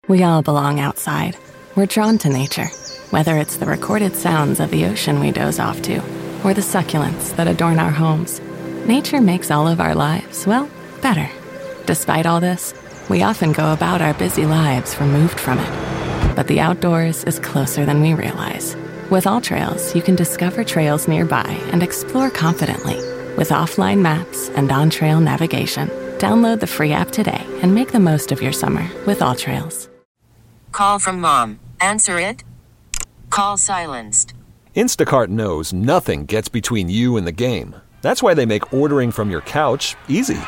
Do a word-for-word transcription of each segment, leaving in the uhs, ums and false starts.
We all belong outside. We're drawn to nature, whether it's the recorded sounds of the ocean we doze off to, or the succulents that adorn our homes. Nature makes all of our lives, well, better. Despite all this, we often go about our busy lives removed from it. But the outdoors is closer than we realize. With AllTrails, you can discover trails nearby and explore confidently. With offline maps and on-trail navigation, download the free app today and make the most of your summer with AllTrails. Call from mom. Answer it. Call silenced. Instacart knows nothing gets between you and the game. That's why they make ordering from your couch easy.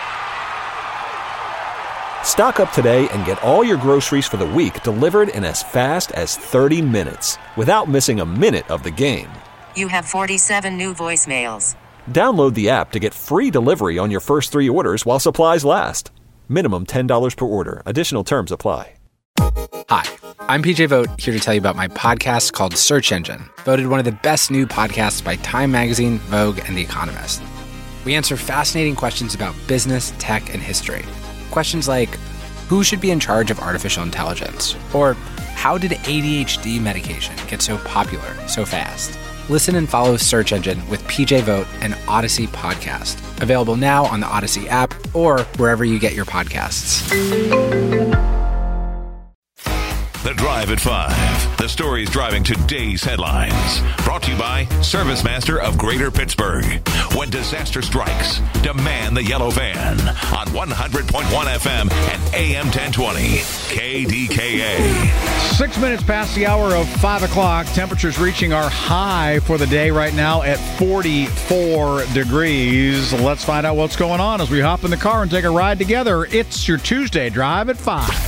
Stock up today and get all your groceries for the week delivered in as fast as thirty minutes without missing a minute of the game. You have forty-seven new voicemails. Download the app to get free delivery on your first three orders while supplies last. Minimum ten dollars per order. Additional terms apply. Hi, I'm P J Vogt, here to tell you about my podcast called Search Engine, voted one of the best new podcasts by Time Magazine, Vogue, and The Economist. We answer fascinating questions about business, tech, and history. Questions like, who should be in charge of artificial intelligence? Or, how did A D H D medication get so popular so fast? Listen and follow Search Engine with P J Vogt and Odyssey Podcast. Available now on the Odyssey app or wherever you get your podcasts. The Drive at five. The stories driving today's headlines. Brought to you by ServiceMaster of Greater Pittsburgh. When disaster strikes, demand the yellow van on one hundred point one F M and A M ten twenty K D K A. Six minutes past the hour of five o'clock. Temperatures reaching our high for the day right now at forty-four degrees. Let's find out what's going on as we hop in the car and take a ride together. It's your Tuesday Drive at five.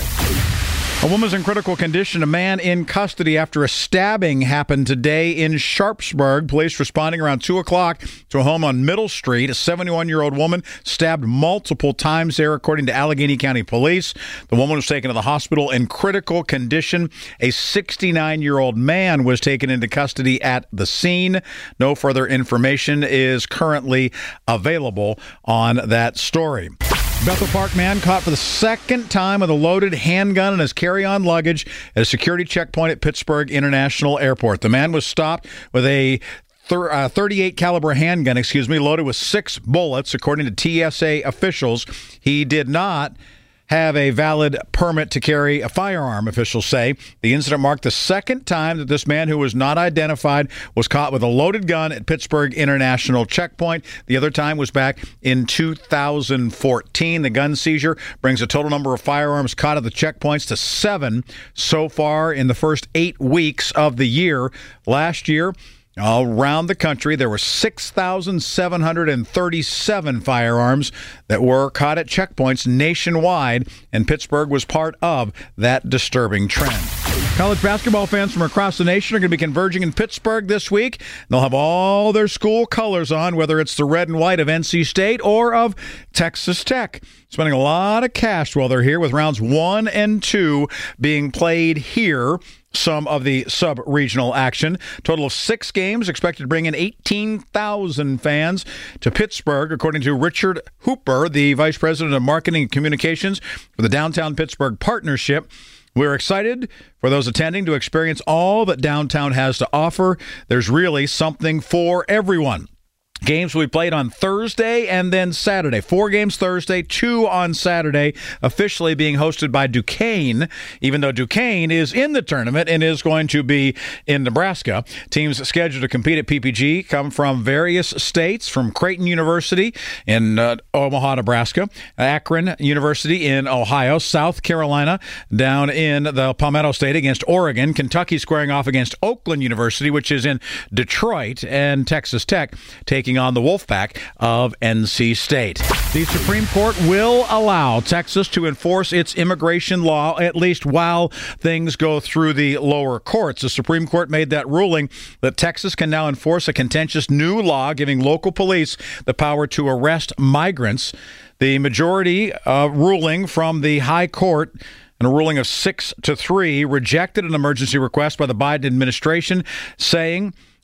A woman's in critical condition. A man in custody after a stabbing happened today in Sharpsburg. Police responding around two o'clock to a home on Middle Street. A seventy-one-year-old woman stabbed multiple times there, according to Allegheny County Police. The woman was taken to the hospital in critical condition. A sixty-nine-year-old man was taken into custody at the scene. No further information is currently available on that story. Bethel Park man caught for the second time with a loaded handgun in his carry-on luggage at a security checkpoint at Pittsburgh International Airport. The man was stopped with a thirty-eight caliber handgun, excuse me, loaded with six bullets, according to T S A officials. He did not have a valid permit to carry a firearm, officials say. The incident marked the second time that this man, who was not identified, was caught with a loaded gun at Pittsburgh International Checkpoint. The other time was back in two thousand fourteen. The gun seizure brings the total number of firearms caught at the checkpoints to seven so far in the first eight weeks of the year. Last year, all around the country, there were six thousand seven hundred thirty-seven firearms that were caught at checkpoints nationwide, and Pittsburgh was part of that disturbing trend. College basketball fans from across the nation are going to be converging in Pittsburgh this week. They'll have all their school colors on, whether it's the red and white of N C State or of Texas Tech. Spending a lot of cash while they're here, with rounds one and two being played here. Some of the sub-regional action. Total of six games expected to bring in eighteen thousand fans to Pittsburgh, according to Richard Hooper, the Vice President of Marketing and Communications for the Downtown Pittsburgh Partnership. We're excited for those attending to experience all that downtown has to offer. There's really something for everyone. Games will be played on Thursday and then Saturday. Four games Thursday, two on Saturday, officially being hosted by Duquesne, even though Duquesne is in the tournament and is going to be in Nebraska. Teams scheduled to compete at P P G come from various states, from Creighton University in uh, Omaha, Nebraska, Akron University in Ohio, South Carolina down in the Palmetto State against Oregon, Kentucky squaring off against Oakland University, which is in Detroit, and Texas Tech taking on the Wolfpack of N C State. The Supreme Court will allow Texas to enforce its immigration law, at least while things go through the lower courts. The Supreme Court made that ruling that Texas can now enforce a contentious new law giving local police the power to arrest migrants. The majority uh, ruling from the High Court, in a ruling of six to three, rejected an emergency request by the Biden administration, saying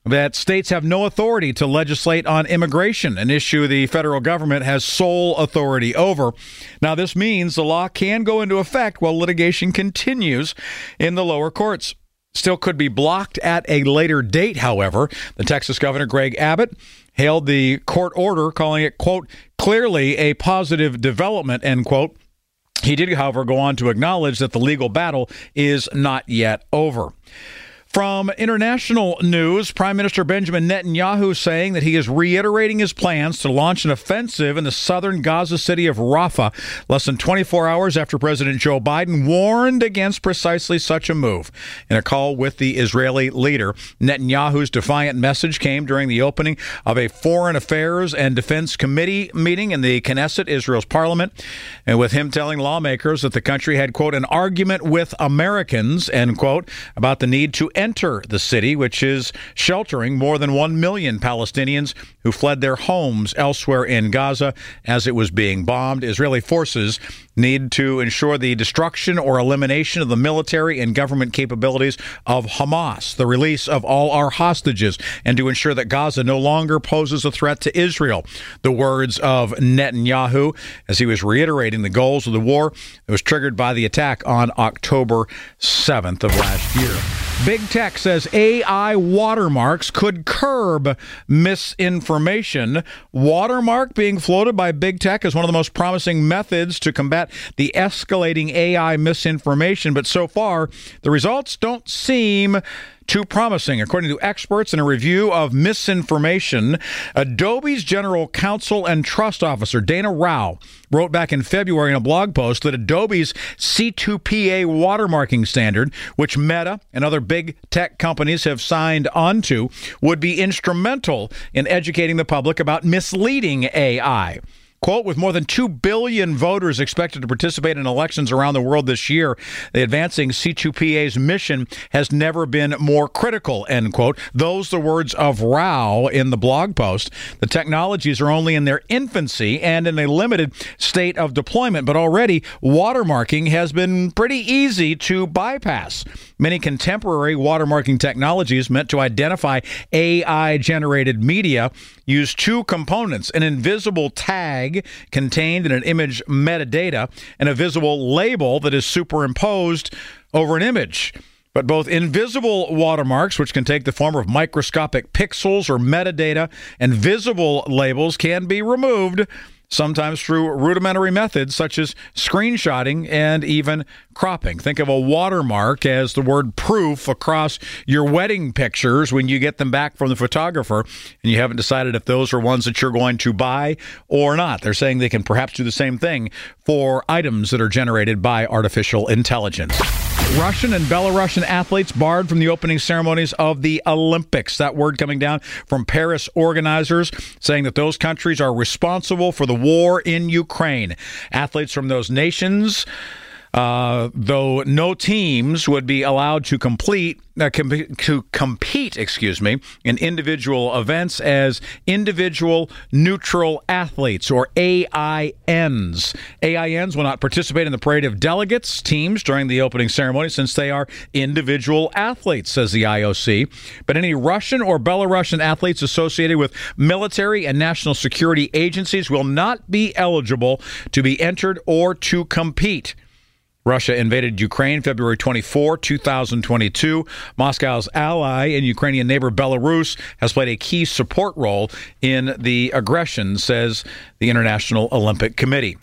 that states have no authority to legislate on immigration, an issue the federal government has sole authority over. Now, this means the law can go into effect while litigation continues in the lower courts. Still could be blocked at a later date, however. The Texas Governor Greg Abbott hailed the court order, calling it, quote, clearly a positive development, end quote. He did, however, go on to acknowledge that the legal battle is not yet over. From international news, Prime Minister Benjamin Netanyahu saying that he is reiterating his plans to launch an offensive in the southern Gaza city of Rafah, less than twenty-four hours after President Joe Biden warned against precisely such a move. In a call with the Israeli leader, Netanyahu's defiant message came during the opening of a Foreign Affairs and Defense Committee meeting in the Knesset, Israel's parliament, and with him telling lawmakers that the country had, quote, an argument with Americans, end quote, about the need to enter the city, which is sheltering more than one million Palestinians who fled their homes elsewhere in Gaza as it was being bombed. Israeli forces need to ensure the destruction or elimination of the military and government capabilities of Hamas, the release of all our hostages, and to ensure that Gaza no longer poses a threat to Israel. The words of Netanyahu as he was reiterating the goals of the war that was triggered by the attack on October seventh of last year. Big Tech says A I watermarks could curb misinformation. Watermark being floated by Big Tech is one of the most promising methods to combat the escalating A I misinformation, but so far the results don't seem too promising. According to experts in a review of misinformation, Adobe's general counsel and trust officer, Dana Rao, wrote back in February in a blog post that Adobe's C two P A watermarking standard, which Meta and other big tech companies have signed onto, would be instrumental in educating the public about misleading A I. Quote, with more than two billion voters expected to participate in elections around the world this year, the advancing C two P A's mission has never been more critical, end quote. Those the words of Rao in the blog post. The technologies are only in their infancy and in a limited state of deployment, but already watermarking has been pretty easy to bypass. Many contemporary watermarking technologies meant to identify A I-generated media use two components, an invisible tag contained in an image metadata and a visible label that is superimposed over an image. But both invisible watermarks, which can take the form of microscopic pixels or metadata, and visible labels can be removed, sometimes through rudimentary methods such as screenshotting and even cropping. Think of a watermark as the word proof across your wedding pictures when you get them back from the photographer and you haven't decided if those are ones that you're going to buy or not. They're saying they can perhaps do the same thing for items that are generated by artificial intelligence. Russian and Belarusian athletes barred from the opening ceremonies of the Olympics. That word coming down from Paris organizers saying that those countries are responsible for the war in Ukraine. Athletes from those nations, uh, though no teams would be allowed to complete uh, com- to compete, excuse me, in individual events as individual neutral athletes, or A I Ns. A I Ns will not participate in the parade of delegates teams during the opening ceremony since they are individual athletes, says the I O C. But any Russian or Belarusian athletes associated with military and national security agencies will not be eligible to be entered or to compete. Russia invaded Ukraine February twenty-fourth, twenty twenty-two. Moscow's ally and Ukrainian neighbor Belarus has played a key support role in the aggression, says the International Olympic Committee.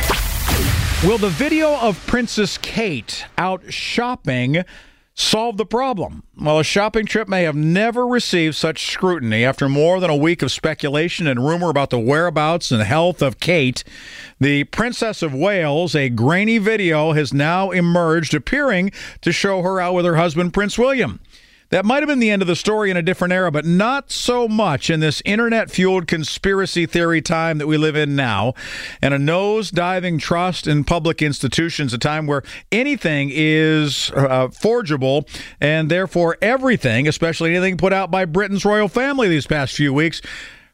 Will the video of Princess Kate out shopping solve the problem? Well, a shopping trip may have never received such scrutiny. After more than a week of speculation and rumor about the whereabouts and health of Kate, the Princess of Wales, a grainy video has now emerged, appearing to show her out with her husband, Prince William. That might have been the end of the story in a different era, but not so much in this internet-fueled conspiracy theory time that we live in now, and a nose-diving trust in public institutions, a time where anything is uh, forgeable, and therefore everything, especially anything put out by Britain's royal family these past few weeks,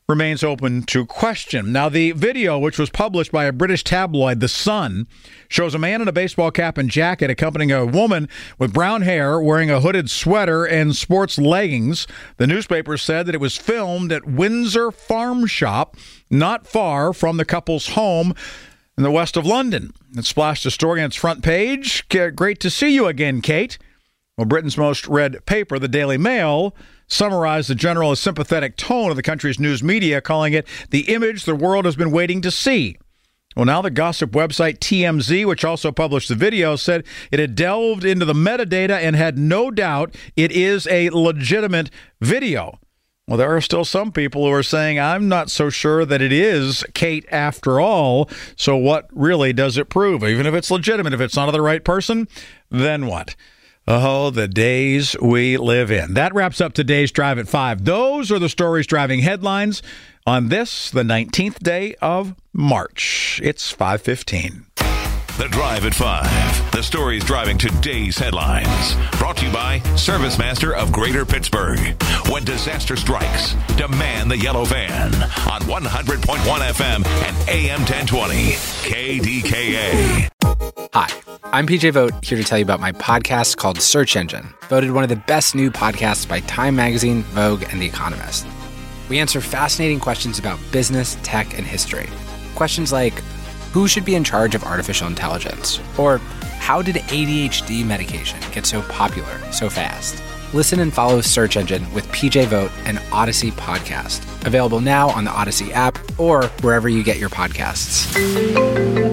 remains open to question. Now, the video, which was published by a British tabloid, The Sun, shows a man in a baseball cap and jacket accompanying a woman with brown hair wearing a hooded sweater and sports leggings. The newspaper said that it was filmed at Windsor Farm Shop, not far from the couple's home in the west of London. It splashed a story on its front page. Great to see you again, Kate. Well, Britain's most read paper, the Daily Mail, summarized the general and sympathetic tone of the country's news media, calling it the image the world has been waiting to see. Well, now the gossip website T M Z, which also published the video, said it had delved into the metadata and had no doubt it is a legitimate video. Well, there are still some people who are saying, I'm not so sure that it is Kate after all. So what really does it prove? Even if it's legitimate, if it's not the right person, then what? Oh, the days we live in. That wraps up today's Drive at five. Those are the stories driving headlines on this, the nineteenth day of March. It's five fifteen. The Drive at five. The stories driving today's headlines. Brought to you by ServiceMaster of Greater Pittsburgh. When disaster strikes, demand the yellow van on one hundred point one F M and A M ten twenty K D K A. Hi, I'm P J Vogt, here to tell you about my podcast called Search Engine, voted one of the best new podcasts by Time Magazine, Vogue, and The Economist. We answer fascinating questions about business, tech, and history. Questions like, who should be in charge of artificial intelligence? Or, how did A D H D medication get so popular so fast? Listen and follow Search Engine with P J Vogt and Odyssey Podcast. Available now on the Odyssey app or wherever you get your podcasts.